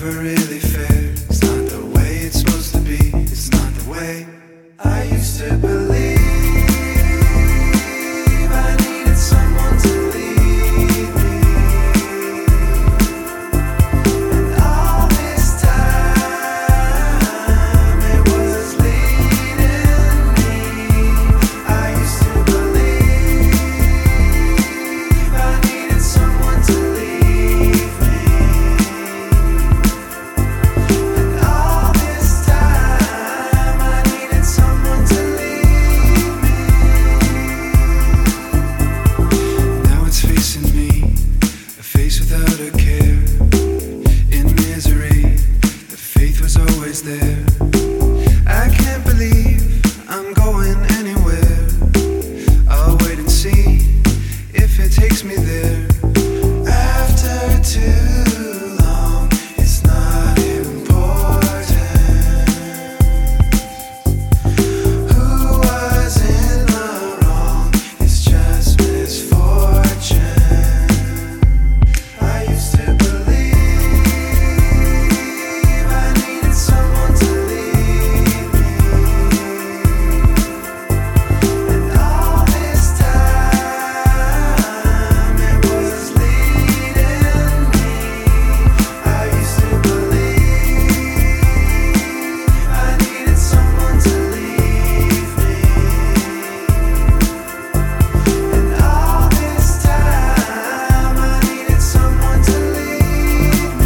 never really fair. It's not the way it's supposed to be. It's not the way I used to believe. I needed someone to lead me, and all this time it was leading me. I used to believe I needed someone to leave me, and all this time I needed someone to leave me. Now it's facing me, a face without a care. In misery, the faith was always there. I can't believe I'm going anywhere. I'll wait and see if it takes me there. After too long, it's not important who was in the wrong. It's just misfortune. I used to believe I needed someone to leave me, and all this time it was leading me. I used to believe I needed someone to leave me, and all this time I needed someone to leave me.